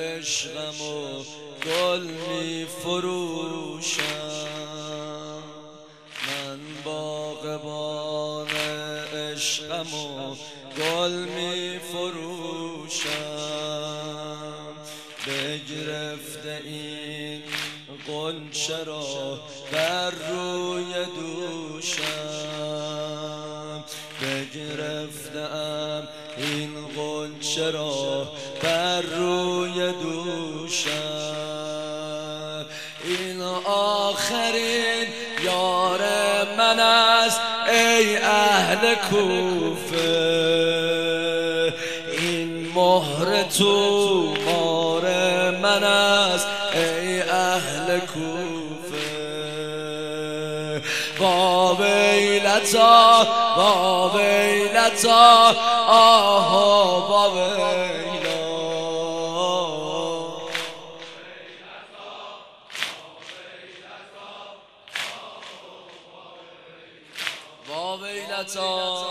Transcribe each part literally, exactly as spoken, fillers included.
عشقم و گل می فروشم، من باغبان عشقم و گل می فروشم. بگرفته این غنچه را بر روی دوشم، بگرفتم این غنچه را بر روی دوشم. این آخرین یار من است ای اهل کوفه، این مهر تو مار من است ای اهل کوفه. وا ویلتا وا ویلتا آها وا ویلا، وا ویلتا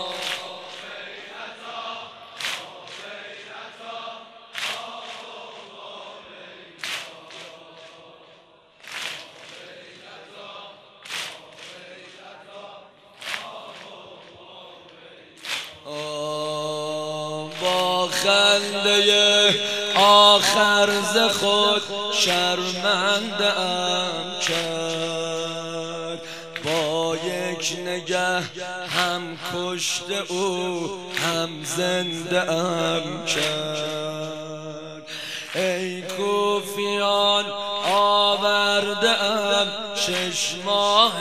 با خنده آخر ز خود شرمنده ام کرد، با یک نگه هم کشته او هم زنده ام کرد. ای کوفیان آورده ام شش ماه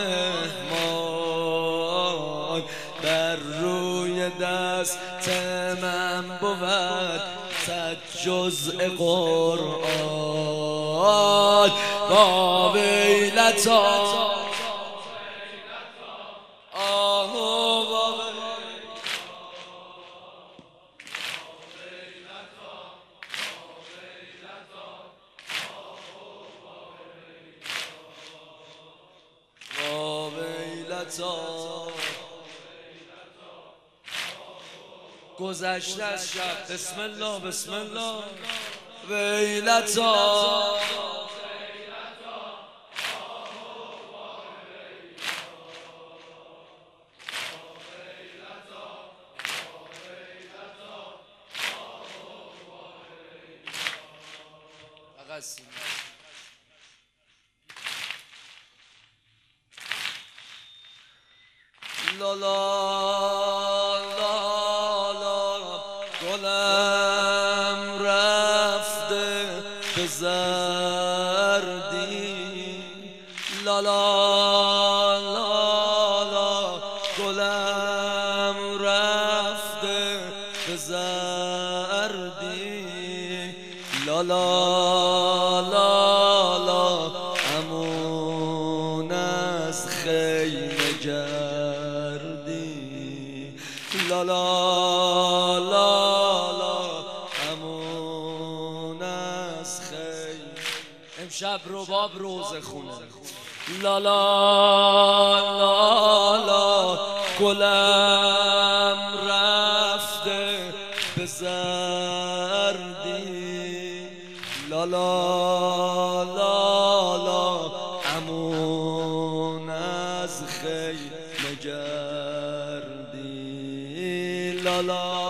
مهمان، بر روی دست من بود صد جزء قرآن. وا ویلتا آه وا ویلتا گذشته از شب. بسم الله بسم الله. ویلتا لا لا گلم رفته به زردی، لا لا لا گلم رفته به زردی، لا لا لا امون از خیمه گردی، لا لا لا امشب رباب روز خونه. لا لا لا لا گلم رفته به زردی، لا لا لا امون از خیمه گردی، لا لا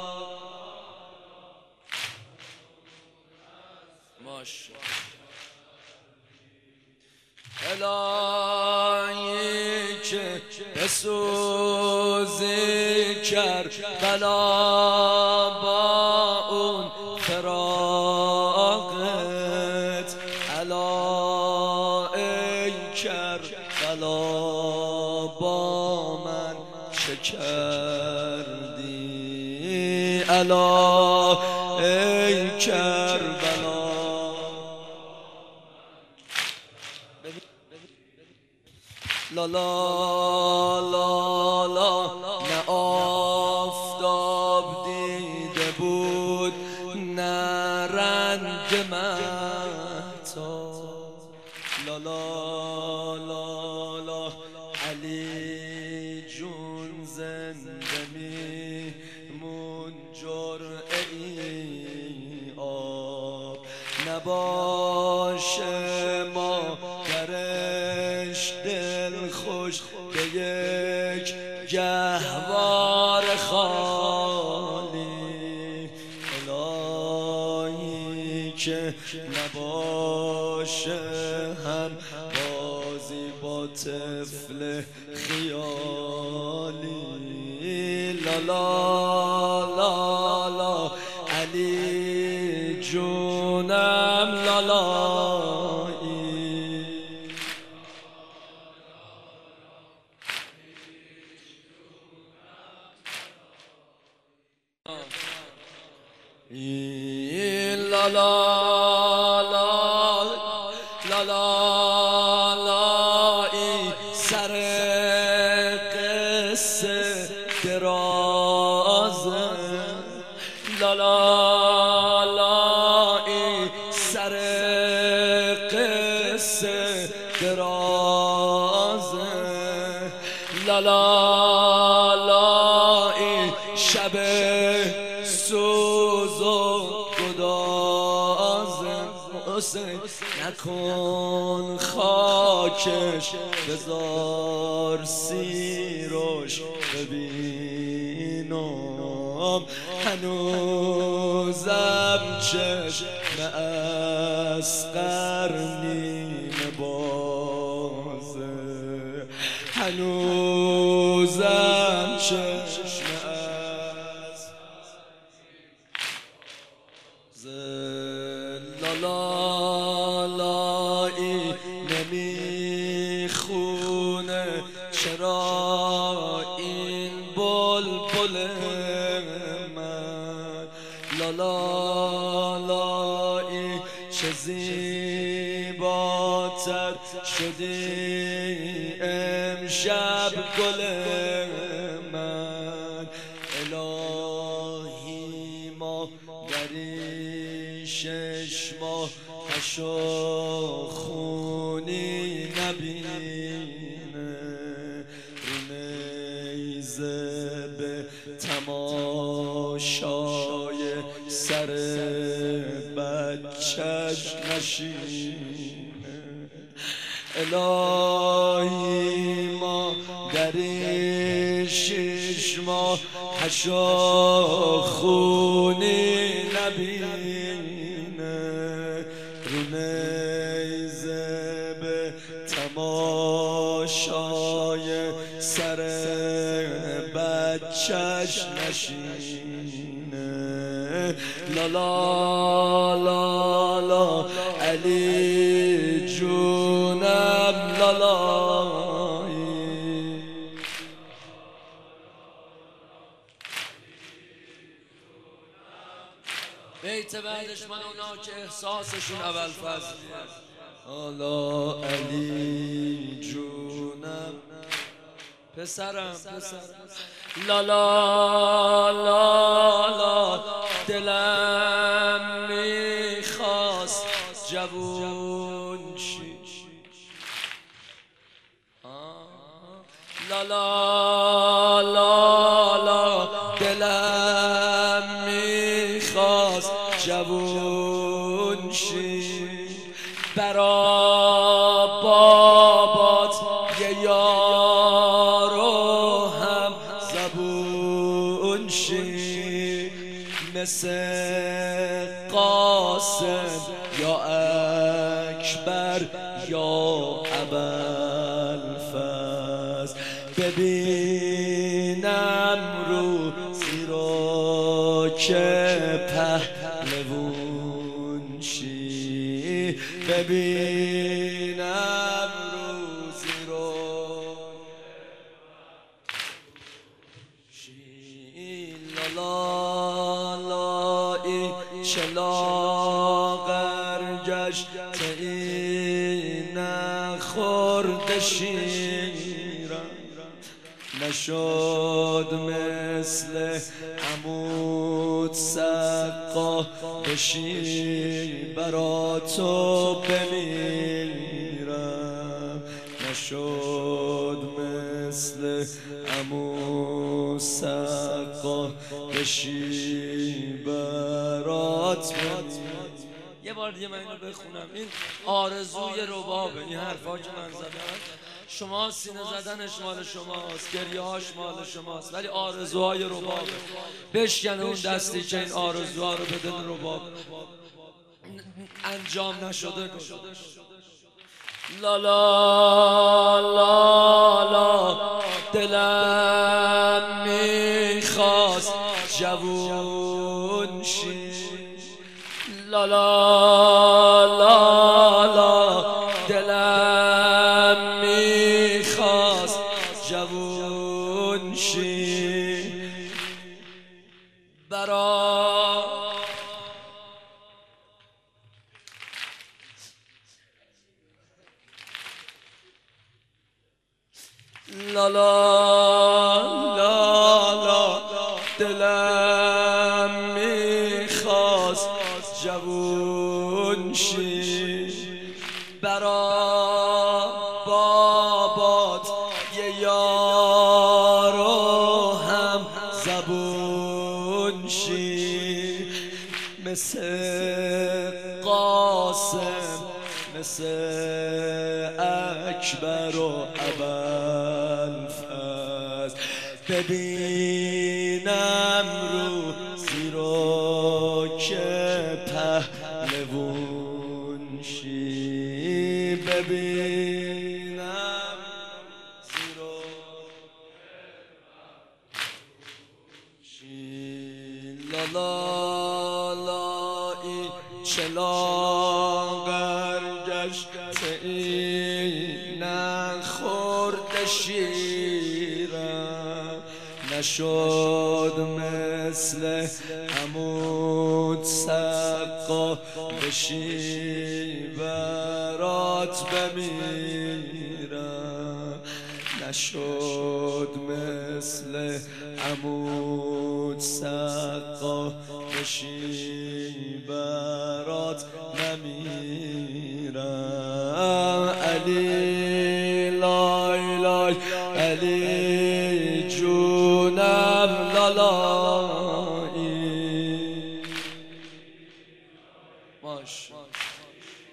ماشاءالله. الهی که بسوزی کربلا با اون فراقت، الا ای کربلا با من چه کردی، الا ای کربلا. لا لا لا لا نه آفتاب دیده بود نه رنگ مهتاب، لا لا لا لا علی جون زنده میمون جرعه ای آب، نباشه ما درش دل خوش به یک گهوار خالی الهی که نباشه هم بازی با طفل خیالی لا لا لا لا علی جونم لالایی لا لا لا لا لالایی سر قصه درازه لا لا لایی سر قصه درازه لا لا لایی شب سوز و گدازه حسین نکن خاکش بذار سیرش ببینم هنوزم چشم اصغر نیمه بازه هنوزم چشم لالایی نمیخونه چرا این بلبل من لالایی چه زیباتر شدی امشب گل من الهی ما دری شش ماه هشو خونی نبینه رو نیزه به تماشای سر بچه‌ش نشینه الهی ما دری شش ماه هشو خونی نبینه رو نیزه به تماشای سر بچه‌ش نشینه لا لا لا لا علی جونم لالایی بیت بعدش من اونا که احساسشون اول فصل حالا علی جونم پسرم پسرم لا لا لا لا دلم میخواست جوون شی لا لا لا لا دلم میخواست جوون شی برا بابات یه یارو هم زبون شی مثل قاسم یا اکبر یا ابوالفضل ببینم رو زیرا که پهلوون شی ببینم روزی رو شی لالایی چه لاغر گشت این نخورده شیرم نشد مثل عمود سقا بشی برا تو بمیرم نشد مثل عمود سقا بشی برات بمیرم یه بار دیگه من اینو بخونم. این آرزوی ربابه، این حرفا که من زدم. شما سینه زدنش مال شماست، گریه هاش مال شماست، ولی آرزوهای ربابه. بشکنه اون دستی که این آرزوها رو به دل رباب انجام نشده. لا لا لا لا دلم میخواست جوون شی. لا لا لا لا دلم میخواست جوون شی برا لا لا لا لا دلم میخواست جوون شی برا بابات یه یارو هم زبون شی مثل قاسم مثل اکبر و ابوالفضل ببینم رو زیرو که پهلوون شی ببینم زیرو شی لا لا لا ای چلاغر گشت ای نخورد شیرم نشد مثل عمود سقا بشی برات بمیرم نشد مثل عمود سقا بشی برات نمیرم علی لای لای علی جونم لالایی باش.